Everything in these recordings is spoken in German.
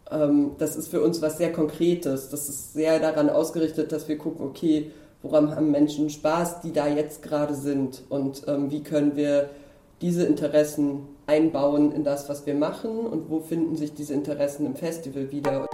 das ist für uns was sehr Konkretes. Das ist sehr daran ausgerichtet, dass wir gucken, okay, woran haben Menschen Spaß, die da jetzt gerade sind und wie können wir diese Interessen einbauen in das, was wir machen und wo finden sich diese Interessen im Festival wieder.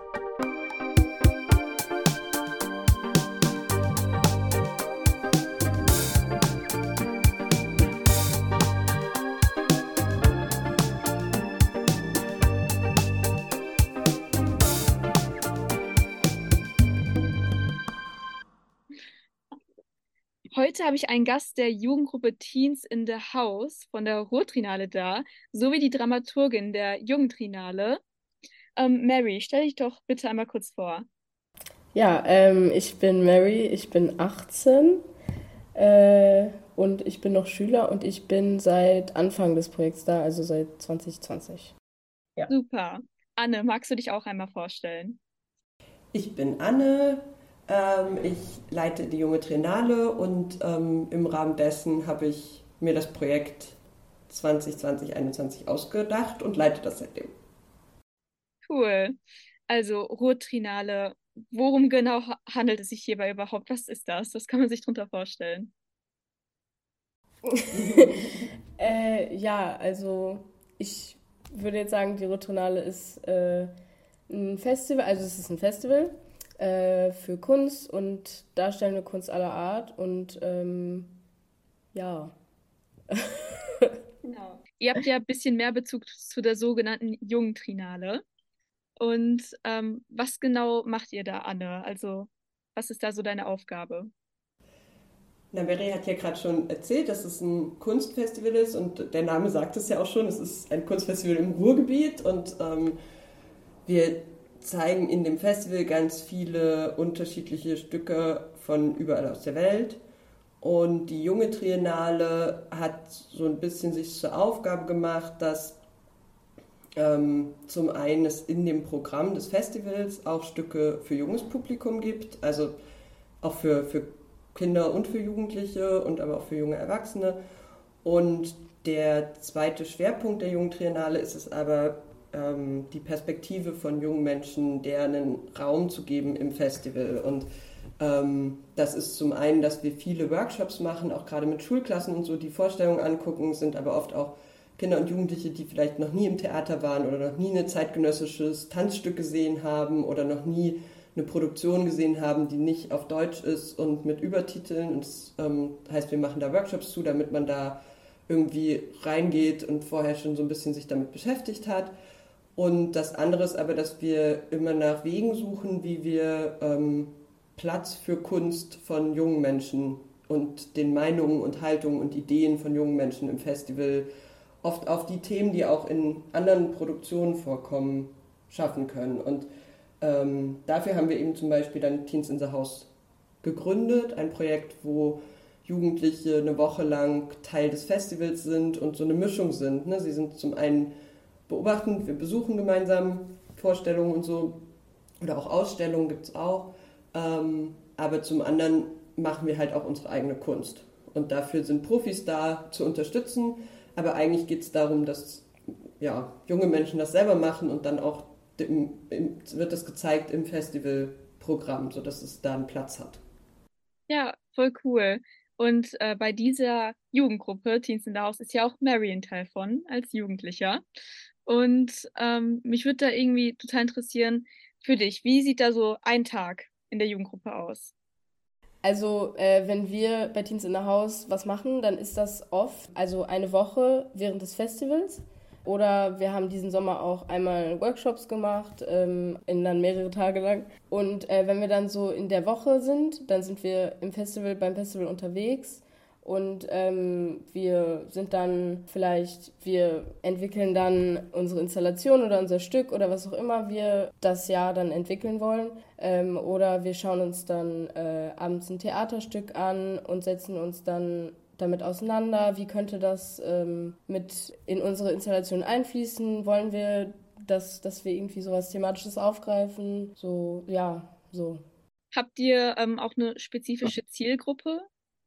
Heute habe ich einen Gast der Jugendgruppe Teens in the House von der Ruhrtrinale da, sowie die Dramaturgin der Jugendtrinale. Mary, stell dich doch bitte einmal kurz vor. Ja, ich bin Mary, ich bin 18 und ich bin noch Schüler und ich bin seit Anfang des Projekts da, also seit 2020. Ja. Super. Anne, magst du dich auch einmal vorstellen? Ich bin Anne, ich leite die junge Triennale und im Rahmen dessen habe ich mir das Projekt 2020-21 ausgedacht und leite das seitdem. Cool. Also Ruhrtrinale, worum genau handelt es sich hierbei überhaupt? Was ist das? Was kann man sich darunter vorstellen? Ja, also ich würde jetzt sagen, die Rotronale ist ein Festival, also es ist ein Festival für Kunst und darstellende Kunst aller Art und ja. Genau. Ihr habt ja ein bisschen mehr Bezug zu der sogenannten Jugendtrinale. Und was genau macht ihr da, Anne? Also, was ist da so deine Aufgabe? Na, Mary hat ja gerade schon erzählt, dass es ein Kunstfestival ist und der Name sagt es ja auch schon, es ist ein Kunstfestival im Ruhrgebiet und wir zeigen in dem Festival ganz viele unterschiedliche Stücke von überall aus der Welt. Und die junge Triennale hat so ein bisschen sich zur Aufgabe gemacht, dass zum einen es in dem Programm des Festivals auch Stücke für junges Publikum gibt, also auch für Kinder und für Jugendliche und aber auch für junge Erwachsene. Und der zweite Schwerpunkt der Jungen Triennale ist es aber, die Perspektive von jungen Menschen, deren Raum zu geben im Festival. Und das ist zum einen, dass wir viele Workshops machen, auch gerade mit Schulklassen und so, die Vorstellungen angucken, sind aber oft auch Kinder und Jugendliche, die vielleicht noch nie im Theater waren oder noch nie ein zeitgenössisches Tanzstück gesehen haben oder noch nie eine Produktion gesehen haben, die nicht auf Deutsch ist und mit Übertiteln. Und das heißt, wir machen da Workshops zu, damit man da irgendwie reingeht und vorher schon so ein bisschen sich damit beschäftigt hat. Und das andere ist aber, dass wir immer nach Wegen suchen, wie wir Platz für Kunst von jungen Menschen und den Meinungen und Haltungen und Ideen von jungen Menschen im Festival oft auf die Themen, die auch in anderen Produktionen vorkommen, schaffen können. Und dafür haben wir eben zum Beispiel dann Teens in the House gegründet, ein Projekt, wo Jugendliche eine Woche lang Teil des Festivals sind und so eine Mischung sind. Ne? Sie sind zum einen beobachtend, wir besuchen gemeinsam Vorstellungen und so, oder auch Ausstellungen gibt es auch, aber zum anderen machen wir halt auch unsere eigene Kunst. Und dafür sind Profis da zu unterstützen, aber eigentlich geht es darum, dass ja, junge Menschen das selber machen und dann auch wird das gezeigt im Festivalprogramm, sodass es da einen Platz hat. Ja, voll cool. Und bei dieser Jugendgruppe, Teens in the House, ist ja auch Marion Teil von, als Jugendlicher. Und mich würde da irgendwie total interessieren, für dich, wie sieht da so ein Tag in der Jugendgruppe aus? Also, wenn wir bei Teens in the House was machen, dann ist das oft, also eine Woche während des Festivals. Oder wir haben diesen Sommer auch einmal Workshops gemacht, in dann mehrere Tage lang. Und wenn wir dann so in der Woche sind, dann sind wir beim Festival unterwegs. Und wir sind dann vielleicht, wir entwickeln dann unsere Installation oder unser Stück oder was auch immer wir das Jahr dann entwickeln wollen. Oder wir schauen uns dann abends ein Theaterstück an und setzen uns dann damit auseinander. Wie könnte das mit in unsere Installation einfließen? Wollen wir, dass wir irgendwie sowas Thematisches aufgreifen? So, ja, so. Habt ihr auch eine spezifische Zielgruppe?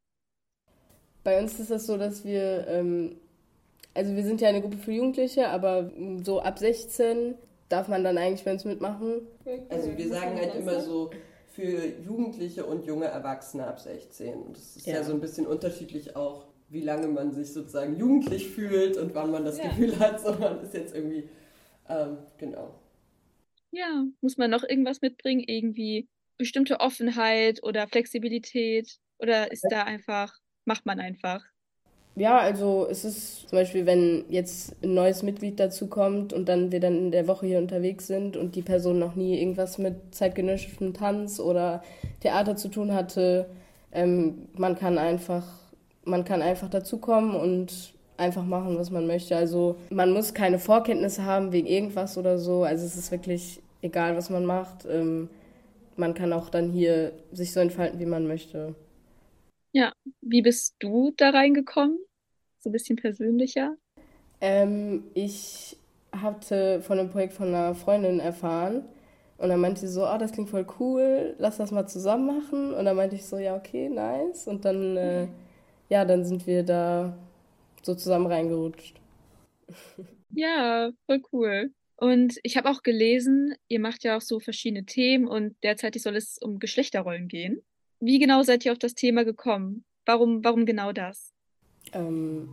Bei uns ist das so, dass wir, also wir sind ja eine Gruppe für Jugendliche, aber so ab 16 darf man dann eigentlich bei uns mitmachen? Also wir sagen halt immer so für Jugendliche und junge Erwachsene ab 16. Und das ist ja so ein bisschen unterschiedlich auch, wie lange man sich sozusagen jugendlich fühlt und wann man das Gefühl hat, so man ist jetzt irgendwie, genau. Ja, muss man noch irgendwas mitbringen? Irgendwie bestimmte Offenheit oder Flexibilität? Oder ist da einfach, macht man einfach? Ja, also es ist zum Beispiel, wenn jetzt ein neues Mitglied dazukommt und dann wir dann in der Woche hier unterwegs sind und die Person noch nie irgendwas mit zeitgenössischem Tanz oder Theater zu tun hatte, man kann einfach dazukommen und einfach machen, was man möchte. Also man muss keine Vorkenntnisse haben wegen irgendwas oder so. Also es ist wirklich egal, was man macht. Man kann auch dann hier sich so entfalten, wie man möchte. Ja, wie bist du da reingekommen? So ein bisschen persönlicher? Ich hatte von einem Projekt von einer Freundin erfahren und dann meinte sie so, das klingt voll cool, lass das mal zusammen machen. Und dann meinte ich so, ja, okay, nice. Und dann, dann sind wir da so zusammen reingerutscht. Ja, voll cool. Und ich habe auch gelesen, ihr macht ja auch so verschiedene Themen und derzeitig soll es um Geschlechterrollen gehen. Wie genau seid ihr auf das Thema gekommen? Warum genau das? Ähm,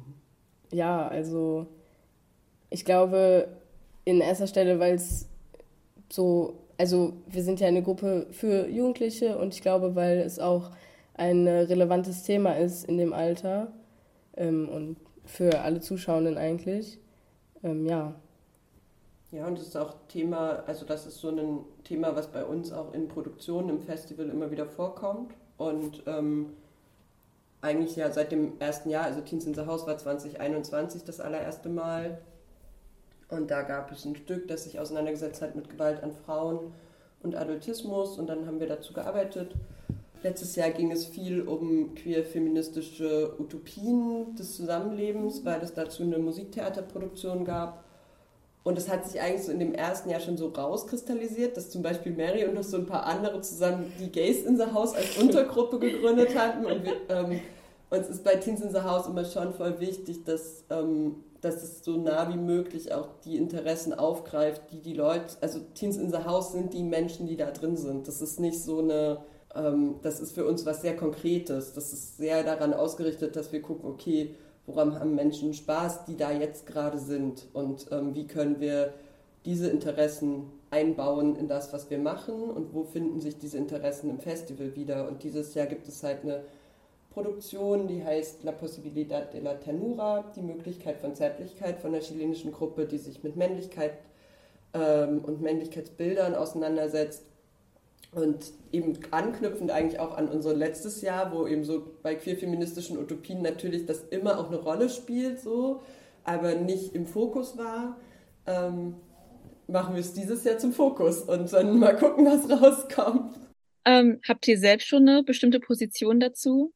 also ich glaube in erster Stelle, weil es so, also wir sind ja eine Gruppe für Jugendliche und ich glaube, weil es auch ein relevantes Thema ist in dem Alter und für alle Zuschauenden eigentlich. Ja. Ja, und das ist auch Thema, also das ist so ein Thema, was bei uns auch in Produktionen im Festival immer wieder vorkommt. Und eigentlich ja seit dem ersten Jahr, also Teens in the House war 2021 das allererste Mal. Und da gab es ein Stück, das sich auseinandergesetzt hat mit Gewalt an Frauen und Adultismus. Und dann haben wir dazu gearbeitet. Letztes Jahr ging es viel um queer-feministische Utopien des Zusammenlebens, weil es dazu eine Musiktheaterproduktion gab. Und es hat sich eigentlich so in dem ersten Jahr schon so rauskristallisiert, dass zum Beispiel Mary und noch so ein paar andere zusammen die Gays in the House als Untergruppe gegründet hatten. Und uns ist bei Teens in the House immer schon voll wichtig, dass es so nah wie möglich auch die Interessen aufgreift, die Leute, also Teens in the House sind die Menschen, die da drin sind. Das ist nicht so das ist für uns was sehr Konkretes. Das ist sehr daran ausgerichtet, dass wir gucken, okay, woran haben Menschen Spaß, die da jetzt gerade sind und wie können wir diese Interessen einbauen in das, was wir machen und wo finden sich diese Interessen im Festival wieder. Und dieses Jahr gibt es halt eine Produktion, die heißt La Posibilidad de la Ternura, die Möglichkeit von Zärtlichkeit von der chilenischen Gruppe, die sich mit Männlichkeit und Männlichkeitsbildern auseinandersetzt. Und eben anknüpfend eigentlich auch an unser letztes Jahr, wo eben so bei queer-feministischen Utopien natürlich das immer auch eine Rolle spielt, so, aber nicht im Fokus war, machen wir es dieses Jahr zum Fokus und dann mal gucken, was rauskommt. Habt ihr selbst schon eine bestimmte Position dazu?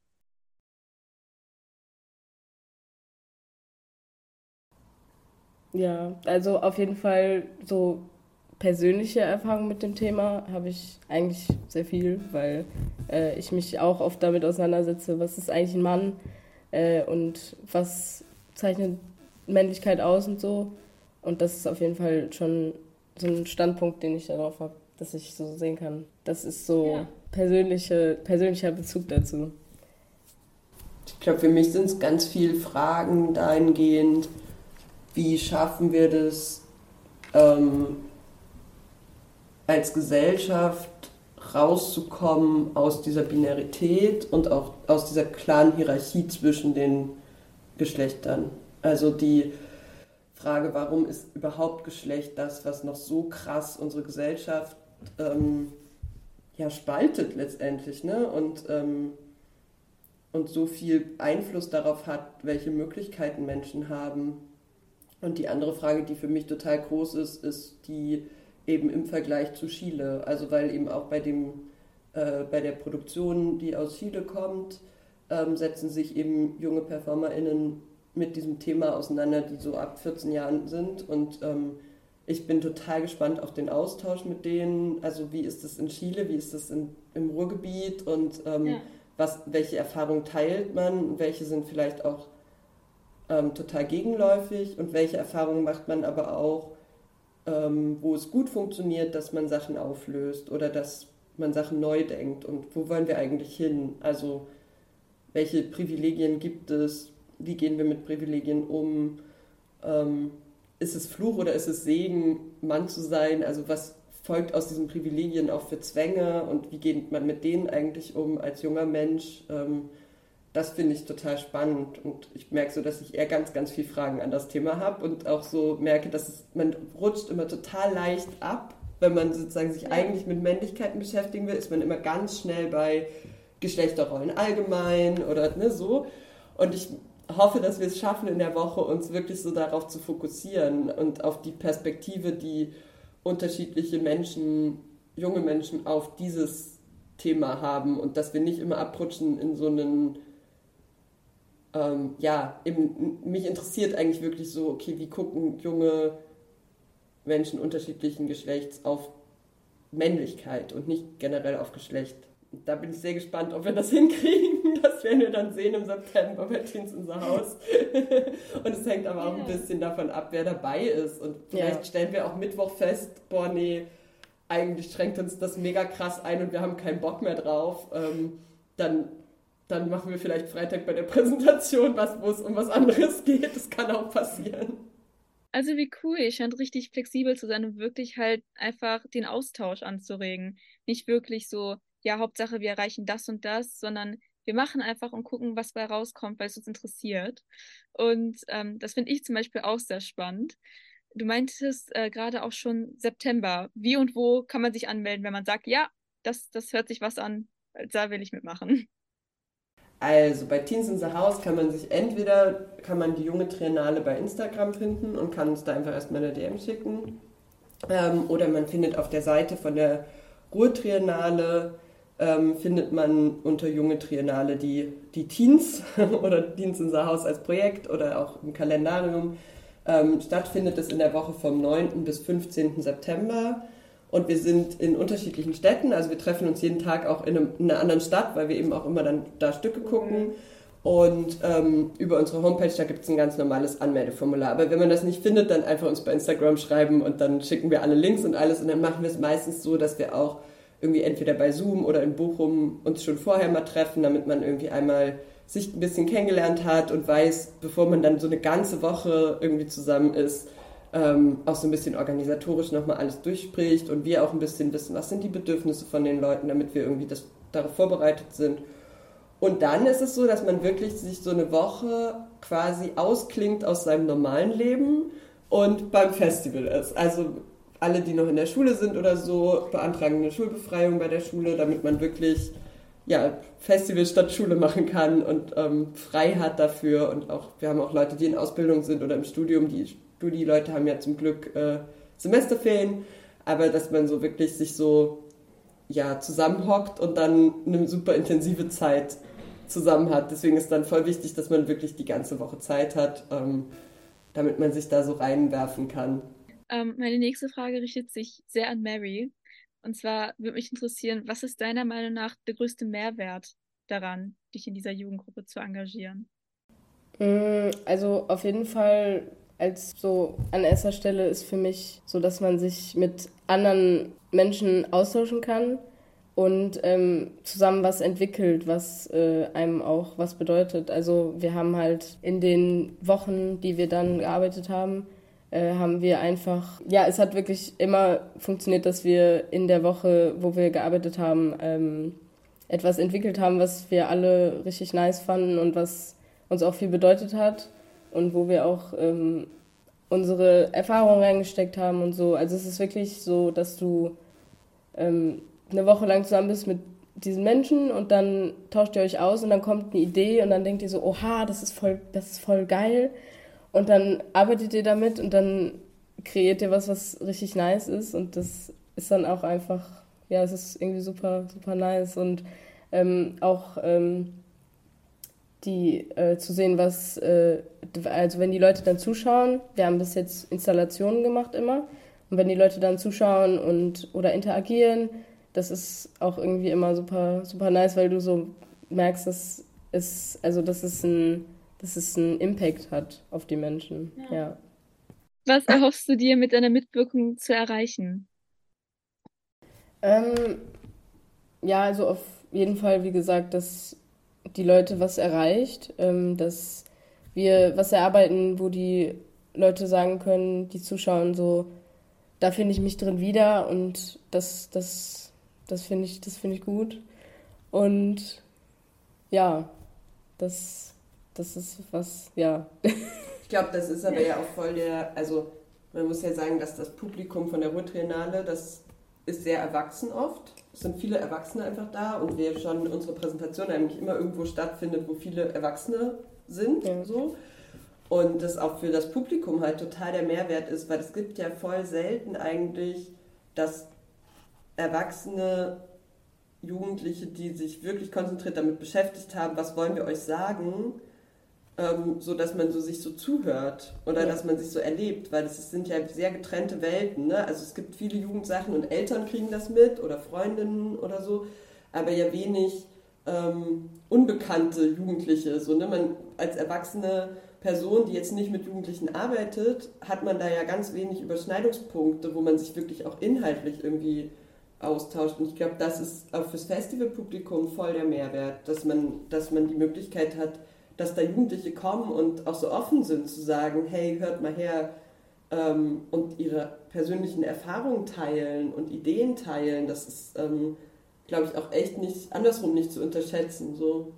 Ja, also auf jeden Fall so persönliche Erfahrungen mit dem Thema habe ich eigentlich sehr viel, weil ich mich auch oft damit auseinandersetze, was ist eigentlich ein Mann und was zeichnet Männlichkeit aus und so. Und das ist auf jeden Fall schon so ein Standpunkt, den ich darauf habe, dass ich so sehen kann. Das ist so persönlicher Bezug dazu. Ich glaube, für mich sind es ganz viele Fragen dahingehend, wie schaffen wir das als Gesellschaft rauszukommen aus dieser Binarität und auch aus dieser klaren Hierarchie zwischen den Geschlechtern. Also die Frage, warum ist überhaupt Geschlecht das, was noch so krass unsere Gesellschaft spaltet letztendlich, ne? Und so viel Einfluss darauf hat, welche Möglichkeiten Menschen haben. Und die andere Frage, die für mich total groß ist, ist die eben im Vergleich zu Chile. Also weil eben auch bei der Produktion, die aus Chile kommt, setzen sich eben junge PerformerInnen mit diesem Thema auseinander, die so ab 14 Jahren sind. Und ich bin total gespannt auf den Austausch mit denen. Also wie ist das in Chile, wie ist das im Ruhrgebiet und welche Erfahrungen teilt man, welche sind vielleicht auch total gegenläufig und welche Erfahrungen macht man aber auch wo es gut funktioniert, dass man Sachen auflöst oder dass man Sachen neu denkt und wo wollen wir eigentlich hin? Also welche Privilegien gibt es? Wie gehen wir mit Privilegien um? Ist es Fluch oder ist es Segen, Mann zu sein? Also was folgt aus diesen Privilegien auch für Zwänge und wie geht man mit denen eigentlich um als junger Mensch? Das finde ich total spannend und ich merke so, dass ich eher ganz, ganz viele Fragen an das Thema habe und auch so merke, dass man rutscht immer total leicht ab. Wenn man sozusagen sich eigentlich mit Männlichkeiten beschäftigen will, ist man immer ganz schnell bei Geschlechterrollen allgemein oder ne, so. Und ich hoffe, dass wir es schaffen in der Woche, uns wirklich so darauf zu fokussieren und auf die Perspektive, die unterschiedliche Menschen, junge Menschen auf dieses Thema haben und dass wir nicht immer abrutschen in so einen mich interessiert eigentlich wirklich so, okay, wie gucken junge Menschen unterschiedlichen Geschlechts auf Männlichkeit und nicht generell auf Geschlecht. Da bin ich sehr gespannt, ob wir das hinkriegen. Das werden wir dann sehen im September bei Teens in the House. Und es hängt aber auch ein bisschen davon ab, wer dabei ist. Und vielleicht stellen wir auch Mittwoch fest, boah, nee, eigentlich schränkt uns das mega krass ein und wir haben keinen Bock mehr drauf. Dann machen wir vielleicht Freitag bei der Präsentation was, wo es um was anderes geht. Das kann auch passieren. Also wie cool, ihr scheint richtig flexibel zu sein und wirklich halt einfach den Austausch anzuregen. Nicht wirklich so, ja, Hauptsache wir erreichen das und das, sondern wir machen einfach und gucken, was bei rauskommt, weil es uns interessiert. Und das finde ich zum Beispiel auch sehr spannend. Du meintest gerade auch schon September. Wie und wo kann man sich anmelden, wenn man sagt, ja, das hört sich was an, da will ich mitmachen? Also bei Teens in the House kann man die junge Triennale bei Instagram finden und kann uns da einfach erstmal eine DM schicken. Oder man findet auf der Seite von der Ruhr-Triennale, findet man unter junge Triennale die Teens oder Teens in the House als Projekt oder auch im Kalendarium. Stattfindet es in der Woche vom 9. bis 15. September. Und wir sind in unterschiedlichen Städten, also wir treffen uns jeden Tag auch in einer anderen Stadt, weil wir eben auch immer dann da Stücke gucken. Und über unsere Homepage, da gibt es ein ganz normales Anmeldeformular. Aber wenn man das nicht findet, dann einfach uns bei Instagram schreiben und dann schicken wir alle Links und alles. Und dann machen wir es meistens so, dass wir auch irgendwie entweder bei Zoom oder in Bochum uns schon vorher mal treffen, damit man irgendwie einmal sich ein bisschen kennengelernt hat und weiß, bevor man dann so eine ganze Woche irgendwie zusammen ist, auch so ein bisschen organisatorisch nochmal alles durchspricht und wir auch ein bisschen wissen, was sind die Bedürfnisse von den Leuten, damit wir irgendwie darauf vorbereitet sind. Und dann ist es so, dass man wirklich sich so eine Woche quasi ausklingt aus seinem normalen Leben und beim Festival ist. Also alle, die noch in der Schule sind oder so, beantragen eine Schulbefreiung bei der Schule, damit man wirklich Festival statt Schule machen kann und frei hat dafür. Und auch wir haben auch Leute, die in Ausbildung sind oder im Studium, die Leute haben ja zum Glück Semesterferien, aber dass man so wirklich sich so zusammenhockt und dann eine super intensive Zeit zusammen hat. Deswegen ist dann voll wichtig, dass man wirklich die ganze Woche Zeit hat, damit man sich da so reinwerfen kann. Meine nächste Frage richtet sich sehr an Mary. Und zwar würde mich interessieren, was ist deiner Meinung nach der größte Mehrwert daran, dich in dieser Jugendgruppe zu engagieren? Also auf jeden Fall als so an erster Stelle ist für mich so, dass man sich mit anderen Menschen austauschen kann und zusammen was entwickelt, was einem auch was bedeutet. Also wir haben halt in den Wochen, die wir dann gearbeitet haben, haben wir einfach, es hat wirklich immer funktioniert, dass wir in der Woche, wo wir gearbeitet haben, etwas entwickelt haben, was wir alle richtig nice fanden und was uns auch viel bedeutet hat und wo wir auch unsere Erfahrungen reingesteckt haben und so. Also es ist wirklich so, dass du eine Woche lang zusammen bist mit diesen Menschen und dann tauscht ihr euch aus und dann kommt eine Idee und dann denkt ihr so, oha, das ist voll geil. Und dann arbeitet ihr damit und dann kreiert ihr was richtig nice ist und das ist dann auch einfach, es ist irgendwie super, super nice und auch zu sehen, also wenn die Leute dann zuschauen, wir haben bis jetzt Installationen gemacht immer und wenn die Leute dann zuschauen oder interagieren, das ist auch irgendwie immer super, super nice, weil du so merkst, dass es einen Impact hat auf die Menschen, ja. Was erhoffst du dir mit deiner Mitwirkung zu erreichen? Ähm, ja, also auf jeden Fall, wie gesagt, dass die Leute was erreicht, dass wir was erarbeiten, wo die Leute sagen können, die zuschauen, so, da finde ich mich drin wieder und das finde ich gut. Und ja, das, das ist was, ja. Ich glaube, das ist aber ja auch voll also man muss ja sagen, dass das Publikum von der Ruhr-Triennale, das ist sehr erwachsen oft. Es sind viele Erwachsene einfach da und wir schon unsere Präsentation eigentlich immer irgendwo stattfindet, wo viele Erwachsene sind. Ja. So. Und das auch für das Publikum halt total der Mehrwert ist, weil es gibt ja voll selten eigentlich, dass Erwachsene, Jugendliche, die sich wirklich konzentriert damit beschäftigt haben, was wollen wir euch sagen, so dass man so sich so zuhört oder Ja. dass man sich so erlebt, weil das sind ja sehr getrennte Welten. Ne? Also es gibt viele Jugendsachen und Eltern kriegen das mit oder Freundinnen oder so, aber ja wenig unbekannte Jugendliche. So, ne? Man als erwachsene Person, die jetzt nicht mit Jugendlichen arbeitet, hat man da ja ganz wenig Überschneidungspunkte, wo man sich wirklich auch inhaltlich irgendwie austauscht. Und ich glaube, das ist auch fürs Festivalpublikum voll der Mehrwert, dass man die Möglichkeit hat, dass da Jugendliche kommen und auch so offen sind zu sagen, hey, hört mal her, und ihre persönlichen Erfahrungen teilen und Ideen teilen. Das ist, glaube ich, auch echt nicht, andersrum nicht zu unterschätzen. So.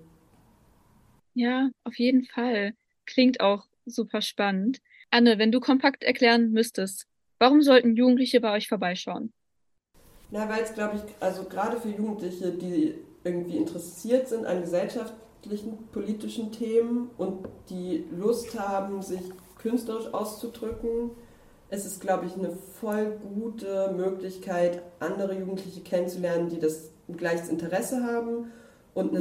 Ja, auf jeden Fall. Klingt auch super spannend. Anne, wenn du kompakt erklären müsstest, warum sollten Jugendliche bei euch vorbeischauen? Na, weil es, glaube ich, also gerade für Jugendliche, die irgendwie interessiert sind an gesellschaftlichen, politischen Themen und die Lust haben, sich künstlerisch auszudrücken, es ist, glaube ich, eine voll gute Möglichkeit, andere Jugendliche kennenzulernen, die das ein gleiches Interesse haben und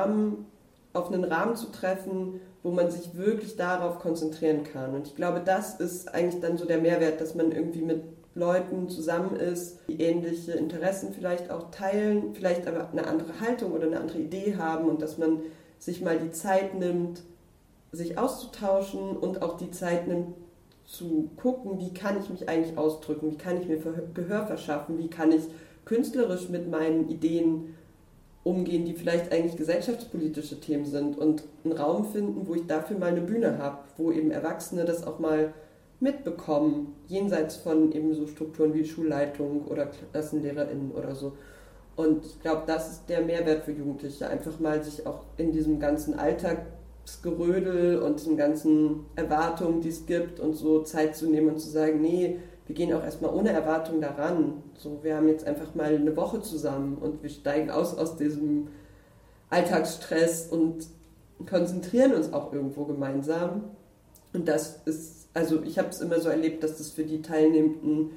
auf einen Rahmen zu treffen, wo man sich wirklich darauf konzentrieren kann. Und ich glaube, das ist eigentlich dann so der Mehrwert, dass man irgendwie mit Leuten zusammen ist, die ähnliche Interessen vielleicht auch teilen, vielleicht aber eine andere Haltung oder eine andere Idee haben und dass man sich mal die Zeit nimmt, sich auszutauschen und auch die Zeit nimmt, zu gucken, wie kann ich mich eigentlich ausdrücken, wie kann ich mir Gehör verschaffen, wie kann ich künstlerisch mit meinen Ideen umgehen, die vielleicht eigentlich gesellschaftspolitische Themen sind und einen Raum finden, wo ich dafür mal eine Bühne habe, wo eben Erwachsene das auch mal mitbekommen, jenseits von eben so Strukturen wie Schulleitung oder KlassenlehrerInnen oder so. Und ich glaube, das ist der Mehrwert für Jugendliche, einfach mal sich auch in diesem ganzen Alltagsgerödel und diesen ganzen Erwartungen, die es gibt und so Zeit zu nehmen und zu sagen, nee, wir gehen auch erstmal ohne Erwartung daran. So, wir haben jetzt einfach mal eine Woche zusammen und wir steigen aus diesem Alltagsstress und konzentrieren uns auch irgendwo gemeinsam. Und das ist, also ich habe es immer so erlebt, dass das für die Teilnehmenden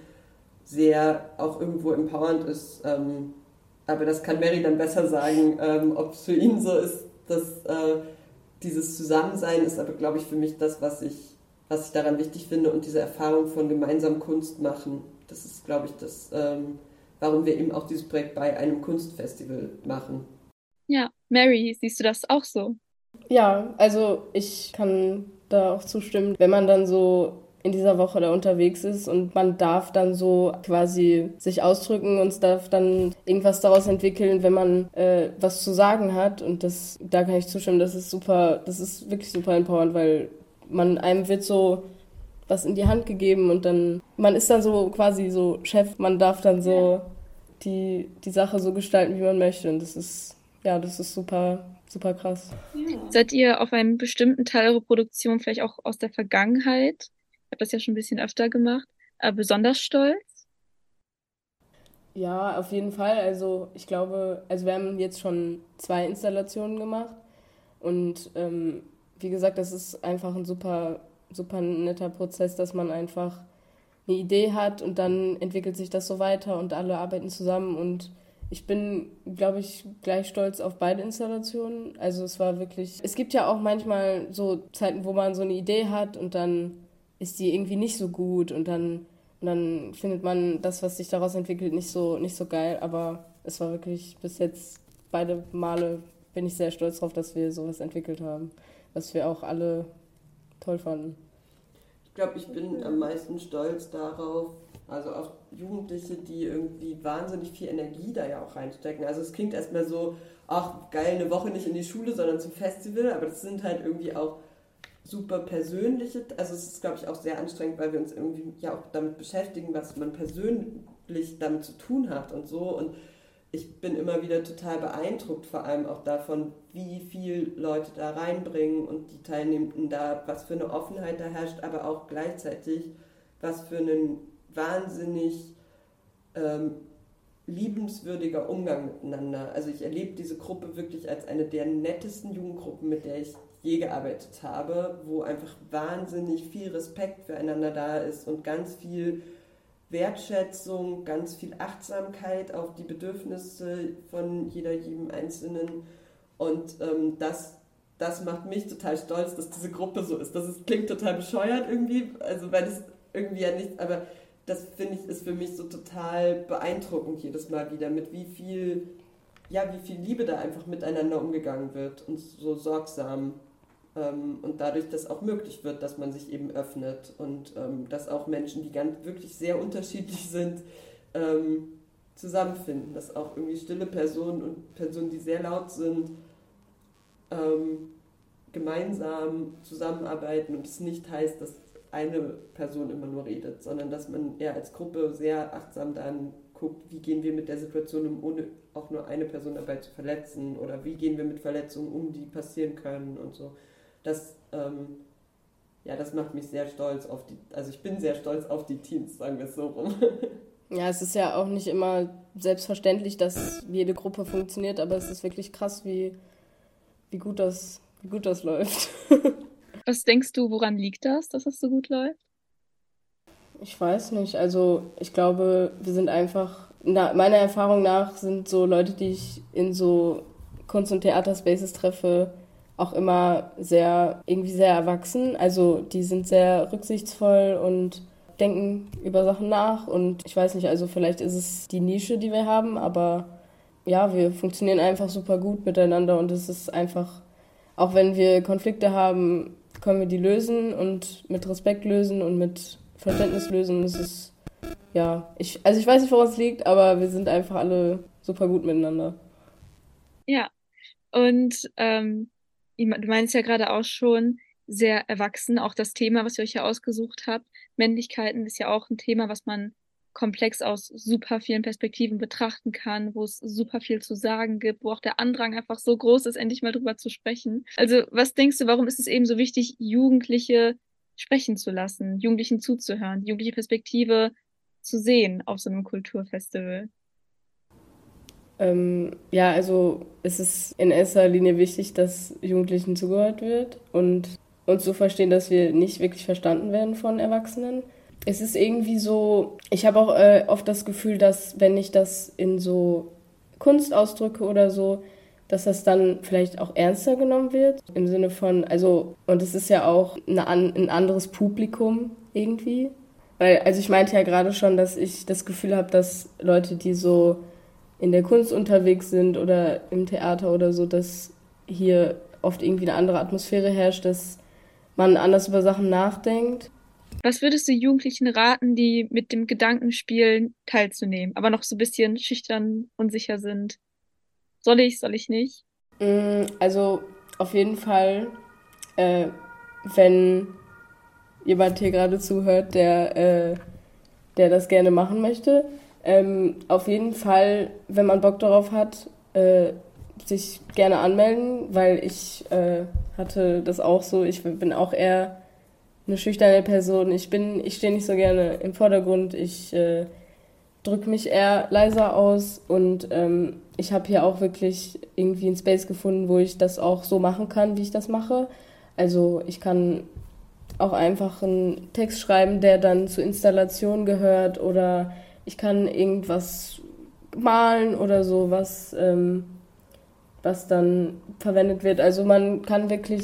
sehr auch irgendwo empowernd ist. Aber das kann Mary dann besser sagen, ob es für ihn so ist, dass dieses Zusammensein ist aber, glaube ich, für mich das, was ich daran wichtig finde und diese Erfahrung von gemeinsam Kunst machen. Das ist, glaube ich, das, warum wir eben auch dieses Projekt bei einem Kunstfestival machen. Ja, Mary, siehst du das auch so? Ja, also ich kann da auch zustimmen, wenn man dann so in dieser Woche da unterwegs ist und man darf dann so quasi sich ausdrücken und es darf dann irgendwas daraus entwickeln, wenn man was zu sagen hat und da kann ich zustimmen, das ist super, das ist wirklich super empowernd, weil einem wird so was in die Hand gegeben und dann, man ist dann so quasi so Chef, man darf dann so die Sache so gestalten, wie man möchte und das ist super, super krass. Seid ihr auf einen bestimmten Teil eurer Produktion vielleicht auch aus der Vergangenheit, ich habe das ja schon ein bisschen öfter gemacht, besonders stolz? Ja, auf jeden Fall. Also ich glaube, also wir haben jetzt schon 2 Installationen gemacht und wie gesagt, das ist einfach ein super, super netter Prozess, dass man einfach eine Idee hat und dann entwickelt sich das so weiter und alle arbeiten zusammen und ich bin, glaube ich, gleich stolz auf beide Installationen. Also es war wirklich, es gibt ja auch manchmal so Zeiten, wo man so eine Idee hat und dann ist die irgendwie nicht so gut und dann findet man das, was sich daraus entwickelt, nicht so geil. Aber es war wirklich bis jetzt beide Male bin ich sehr stolz drauf, dass wir sowas entwickelt haben, was wir auch alle toll fanden. Ich glaube, ich bin am meisten stolz darauf, also auf Jugendliche, die irgendwie wahnsinnig viel Energie da ja auch reinstecken. Also es klingt erstmal so, ach geil, eine Woche nicht in die Schule, sondern zum Festival, aber das sind halt irgendwie auch super persönliche, also es ist, glaube ich, auch sehr anstrengend, weil wir uns irgendwie ja auch damit beschäftigen, was man persönlich damit zu tun hat und so. Und ich bin immer wieder total beeindruckt, vor allem auch davon, wie viel Leute da reinbringen und die Teilnehmenden da, was für eine Offenheit da herrscht, aber auch gleichzeitig, was für ein wahnsinnig liebenswürdiger Umgang miteinander. Also ich erlebe diese Gruppe wirklich als eine der nettesten Jugendgruppen, mit der ich je gearbeitet habe, wo einfach wahnsinnig viel Respekt füreinander da ist und ganz viel Wertschätzung, ganz viel Achtsamkeit auf die Bedürfnisse von jedem Einzelnen. Und das macht mich total stolz, dass diese Gruppe so ist. Klingt total bescheuert irgendwie, also weil es irgendwie ja nicht, aber das finde ich ist für mich so total beeindruckend jedes Mal wieder, mit wie viel Liebe da einfach miteinander umgegangen wird und so sorgsam. Und dadurch, dass auch möglich wird, dass man sich eben öffnet und dass auch Menschen, die ganz wirklich sehr unterschiedlich sind, zusammenfinden. Dass auch irgendwie stille Personen und Personen, die sehr laut sind, gemeinsam zusammenarbeiten und es nicht heißt, dass eine Person immer nur redet, sondern dass man eher als Gruppe sehr achtsam dann guckt, wie gehen wir mit der Situation um, ohne auch nur eine Person dabei zu verletzen oder wie gehen wir mit Verletzungen um, die passieren können und so. Das macht mich sehr stolz also ich bin sehr stolz auf die Teams, sagen wir es so rum. Ja, es ist ja auch nicht immer selbstverständlich, dass jede Gruppe funktioniert, aber es ist wirklich krass, wie gut das läuft. Was denkst du, woran liegt das, dass es so gut läuft? Ich weiß nicht, also ich glaube, wir sind einfach, meiner Erfahrung nach sind so Leute, die ich in so Kunst- und Theaterspaces treffe, auch immer sehr erwachsen. Also die sind sehr rücksichtsvoll und denken über Sachen nach und ich weiß nicht, also vielleicht ist es die Nische, die wir haben, aber ja, wir funktionieren einfach super gut miteinander und es ist einfach, auch wenn wir Konflikte haben, können wir die lösen und mit Respekt lösen und mit Verständnis lösen. Das ist, ja, ich weiß nicht, woran es liegt, aber wir sind einfach alle super gut miteinander. Ja, und du meinst ja gerade auch schon sehr erwachsen, auch das Thema, was ihr euch ja ausgesucht habt. Männlichkeiten ist ja auch ein Thema, was man komplex aus super vielen Perspektiven betrachten kann, wo es super viel zu sagen gibt, wo auch der Andrang einfach so groß ist, endlich mal drüber zu sprechen. Also, was denkst du, warum ist es eben so wichtig, Jugendliche sprechen zu lassen, Jugendlichen zuzuhören, die jugendliche Perspektive zu sehen auf so einem Kulturfestival? Ja, also es ist in erster Linie wichtig, dass Jugendlichen zugehört wird und uns so verstehen, dass wir nicht wirklich verstanden werden von Erwachsenen. Es ist irgendwie so, ich habe auch oft das Gefühl, dass wenn ich das in so Kunst ausdrücke oder so, dass das dann vielleicht auch ernster genommen wird. Im Sinne von, also, und es ist ja auch ein anderes Publikum irgendwie. Weil, also ich meinte ja gerade schon, dass ich das Gefühl habe, dass Leute, die so in der Kunst unterwegs sind oder im Theater oder so, dass hier oft irgendwie eine andere Atmosphäre herrscht, dass man anders über Sachen nachdenkt. Was würdest du Jugendlichen raten, die mit dem Gedanken spielen, teilzunehmen, aber noch so ein bisschen schüchtern, unsicher sind? Soll ich nicht? Also auf jeden Fall, wenn jemand hier gerade zuhört, der das gerne machen möchte, auf jeden Fall, wenn man Bock darauf hat, sich gerne anmelden, weil ich hatte das auch so, ich bin auch eher eine schüchterne Person. Ich stehe nicht so gerne im Vordergrund, ich drücke mich eher leiser aus und ich habe hier auch wirklich irgendwie einen Space gefunden, wo ich das auch so machen kann, wie ich das mache. Also ich kann auch einfach einen Text schreiben, der dann zur Installation gehört oder ich kann irgendwas malen oder so, was dann verwendet wird. Also man kann wirklich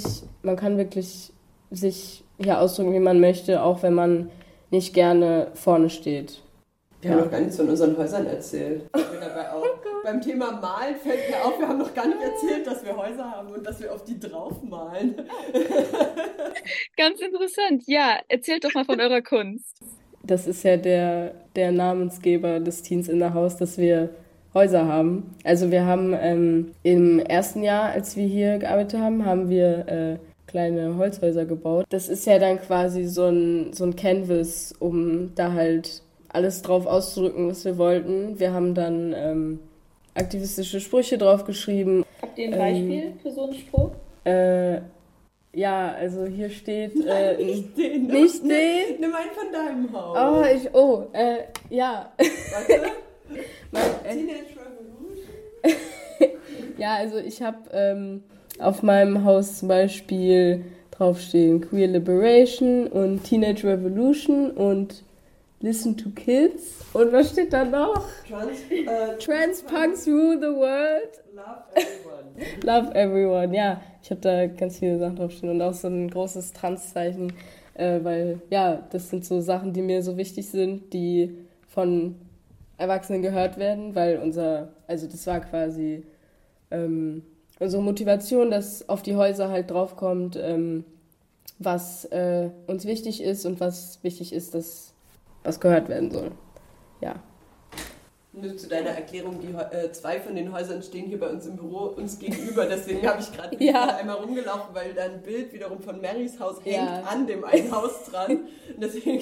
sich hier ausdrücken, wie man möchte, auch wenn man nicht gerne vorne steht. Wir haben noch gar nichts von unseren Häusern erzählt. Wir dabei auch. Beim Thema Malen fällt mir auf, wir haben noch gar nicht erzählt, dass wir Häuser haben und dass wir auf die draufmalen. Ganz interessant. Ja, erzählt doch mal von eurer Kunst. Das ist ja der Namensgeber des Teens in the House, dass wir Häuser haben. Also wir haben im ersten Jahr, als wir hier gearbeitet haben, haben wir kleine Holzhäuser gebaut. Das ist ja dann quasi so ein Canvas, um da halt alles drauf auszudrücken, was wir wollten. Wir haben dann aktivistische Sprüche drauf geschrieben. Habt ihr ein Beispiel für so einen Spruch? Ja, also hier steht... Nein, nicht den. Nicht den? Nimm einen von deinem Haus. Ja. Warte. Teenage Revolution. Ja, also ich habe auf meinem Haus zum Beispiel draufstehen Queer Liberation und Teenage Revolution und Listen to Kids. Und was steht da noch? Trans Punks rule the world. Love everyone. Love everyone, ja. Ich habe da ganz viele Sachen draufstehen und auch so ein großes Trans-Zeichen, weil, ja, das sind so Sachen, die mir so wichtig sind, die von Erwachsenen gehört werden, weil das war quasi unsere Motivation, dass auf die Häuser halt draufkommt, was uns wichtig ist und was wichtig ist, dass was gehört werden soll. Ja. Nur zu deiner Erklärung, zwei von den Häusern stehen hier bei uns im Büro uns gegenüber, deswegen habe ich gerade einmal rumgelaufen, weil da ein Bild wiederum von Marys Haus hängt an dem einen Haus dran. Und deswegen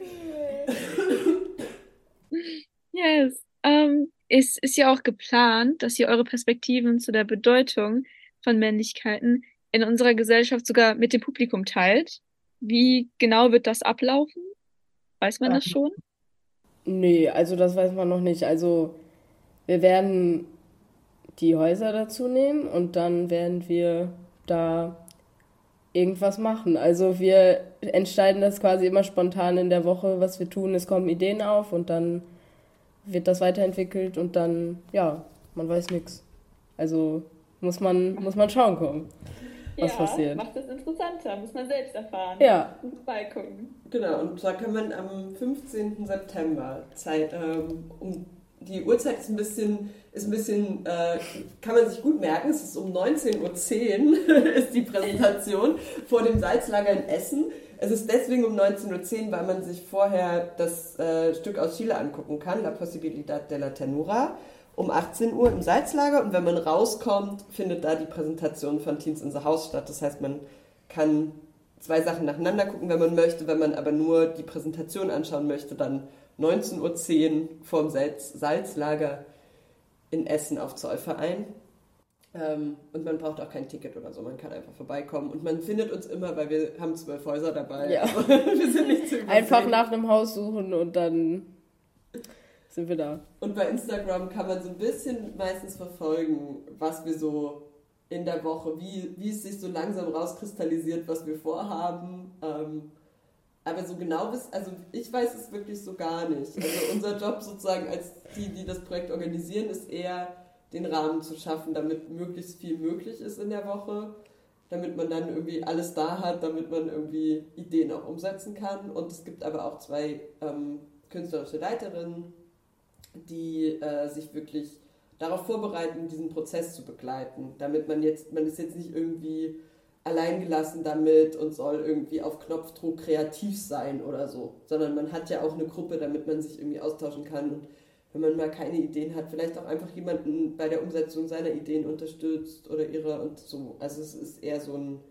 Yes. Es ist ja auch geplant, dass ihr eure Perspektiven zu der Bedeutung von Männlichkeiten in unserer Gesellschaft sogar mit dem Publikum teilt. Wie genau wird das ablaufen? Weiß man das schon? Nee, also das weiß man noch nicht. Also wir werden die Häuser dazu nehmen und dann werden wir da irgendwas machen. Also wir entscheiden das quasi immer spontan in der Woche, was wir tun. Es kommen Ideen auf und dann wird das weiterentwickelt und dann, ja, man weiß nichts. Also muss man schauen kommen, was passiert. Macht das interessanter, muss man selbst erfahren. Ja. Und vorbeigucken. Genau, und zwar kann man am 15. September die Uhrzeit ist ein bisschen, kann man sich gut merken, es ist um 19:10 Uhr ist die Präsentation vor dem Salzlager in Essen. Es ist deswegen um 19:10 Uhr, weil man sich vorher das Stück aus Chile angucken kann, La Posibilidad de la Ternura, um 18 Uhr im Salzlager. Und wenn man rauskommt, findet da die Präsentation von Teens in the House statt. Das heißt, man kann zwei Sachen nacheinander gucken, wenn man möchte. Wenn man aber nur die Präsentation anschauen möchte, dann 19:10 Uhr vorm Salzlager in Essen auf Zollverein. Und man braucht auch kein Ticket oder so, man kann einfach vorbeikommen. Und man findet uns immer, weil wir haben 12 Häuser dabei. Ja. Also, wir sind nicht zu übersehen. Einfach nach einem Haus suchen und dann sind wir da. Und bei Instagram kann man so ein bisschen meistens verfolgen, was wir so in der Woche, wie es sich so langsam rauskristallisiert, was wir vorhaben. Aber so genau also ich weiß es wirklich so gar nicht. Also unser Job sozusagen als die das Projekt organisieren, ist eher den Rahmen zu schaffen, damit möglichst viel möglich ist in der Woche, damit man dann irgendwie alles da hat, damit man irgendwie Ideen auch umsetzen kann. Und es gibt aber auch zwei künstlerische Leiterinnen, die sich wirklich darauf vorbereiten, diesen Prozess zu begleiten, damit man ist jetzt nicht irgendwie alleingelassen damit und soll irgendwie auf Knopfdruck kreativ sein oder so, sondern man hat ja auch eine Gruppe, damit man sich irgendwie austauschen kann und wenn man mal keine Ideen hat, vielleicht auch einfach jemanden bei der Umsetzung seiner Ideen unterstützt oder ihrer und so. Also es ist eher so ein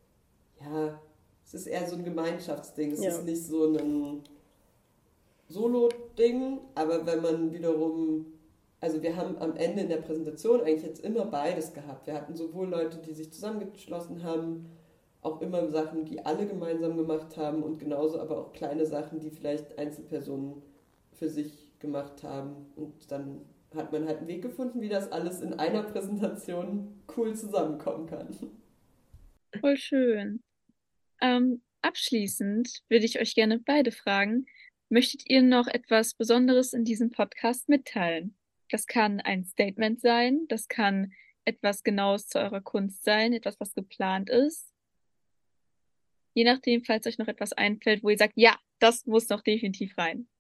Gemeinschaftsding, es ist nicht so ein Solo-Ding, aber wenn man wiederum, also wir haben am Ende in der Präsentation eigentlich jetzt immer beides gehabt. Wir hatten sowohl Leute, die sich zusammengeschlossen haben, auch immer Sachen, die alle gemeinsam gemacht haben und genauso aber auch kleine Sachen, die vielleicht Einzelpersonen für sich gemacht haben. Und dann hat man halt einen Weg gefunden, wie das alles in einer Präsentation cool zusammenkommen kann. Voll schön. Abschließend würde ich euch gerne beide fragen, möchtet ihr noch etwas Besonderes in diesem Podcast mitteilen? Das kann ein Statement sein, das kann etwas Genaues zu eurer Kunst sein, etwas, was geplant ist. Je nachdem, falls euch noch etwas einfällt, wo ihr sagt, ja, das muss noch definitiv rein.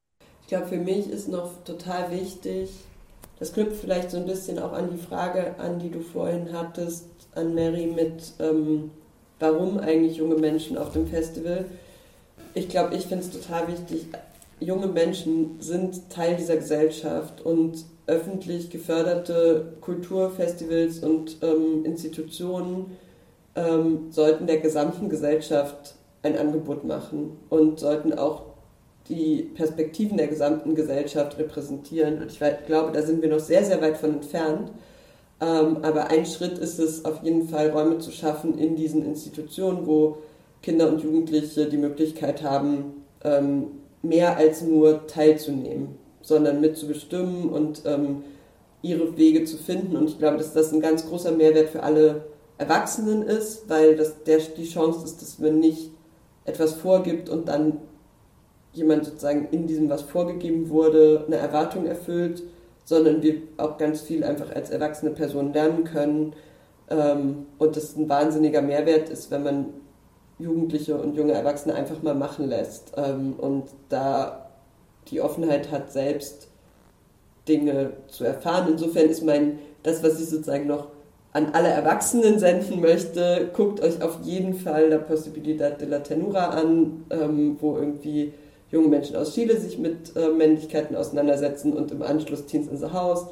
Ich glaube, für mich ist noch total wichtig, das knüpft vielleicht so ein bisschen auch an die Frage an, die du vorhin hattest, an Mary mit, warum eigentlich junge Menschen auf dem Festival. Ich glaube, ich finde es total wichtig, junge Menschen sind Teil dieser Gesellschaft und öffentlich geförderte Kulturfestivals und Institutionen sollten der gesamten Gesellschaft ein Angebot machen und sollten auch die Perspektiven der gesamten Gesellschaft repräsentieren. Und ich glaube, da sind wir noch sehr, sehr weit von entfernt. Aber ein Schritt ist es, auf jeden Fall Räume zu schaffen in diesen Institutionen, wo Kinder und Jugendliche die Möglichkeit haben, mehr als nur teilzunehmen, sondern mitzubestimmen und ihre Wege zu finden. Und ich glaube, dass das ein ganz großer Mehrwert für alle Erwachsenen ist, weil die Chance ist, dass man nicht etwas vorgibt und dann jemand sozusagen in diesem, was vorgegeben wurde, eine Erwartung erfüllt, sondern wir auch ganz viel einfach als erwachsene Person lernen können und das ein wahnsinniger Mehrwert ist, wenn man Jugendliche und junge Erwachsene einfach mal machen lässt und da die Offenheit hat, selbst Dinge zu erfahren. Insofern ist das, was ich sozusagen noch an alle Erwachsenen senden möchte, guckt euch auf jeden Fall La Posibilidad de la Ternura an, wo irgendwie junge Menschen aus Chile sich mit Männlichkeiten auseinandersetzen und im Anschluss Teens in the House,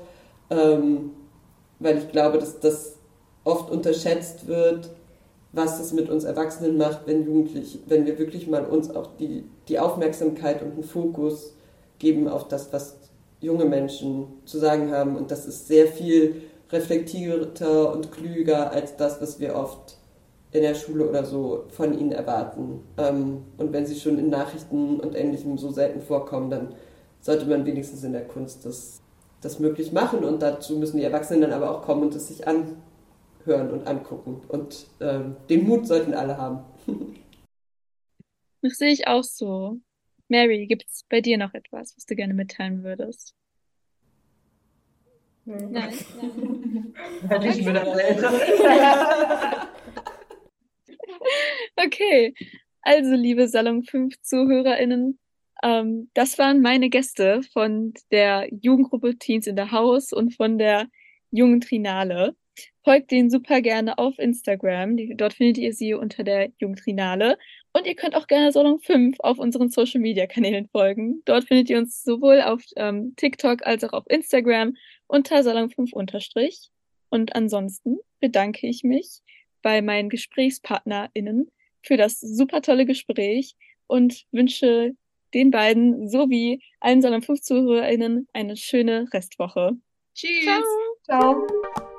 weil ich glaube, dass das oft unterschätzt wird, was es mit uns Erwachsenen macht, wenn wir wirklich mal uns auch die Aufmerksamkeit und einen Fokus geben auf das, was junge Menschen zu sagen haben. Und das ist sehr viel reflektierter und klüger als das, was wir oft in der Schule oder so von ihnen erwarten. Und wenn sie schon in Nachrichten und Ähnlichem so selten vorkommen, dann sollte man wenigstens in der Kunst das möglich machen. Und dazu müssen die Erwachsenen dann aber auch kommen und es sich anhören und angucken. Und den Mut sollten alle haben. Das sehe ich auch so. Mary, gibt es bei dir noch etwas, was du gerne mitteilen würdest? Nein. Hätte ich mir das selber. Okay, also liebe Salon 5 ZuhörerInnen, das waren meine Gäste von der Jugendgruppe Teens in the House und von der Jungen Trinale. Folgt denen super gerne auf Instagram. Dort findet ihr sie unter der Jungen Trinale. Und ihr könnt auch gerne Salon 5 auf unseren Social Media Kanälen folgen. Dort findet ihr uns sowohl auf TikTok als auch auf Instagram unter Salon 5 unterstrich. Und ansonsten bedanke ich mich bei meinen GesprächspartnerInnen für das super tolle Gespräch und wünsche den beiden sowie allen Salon 5 ZuhörerInnen eine schöne Restwoche. Tschüss. Ciao. Ciao.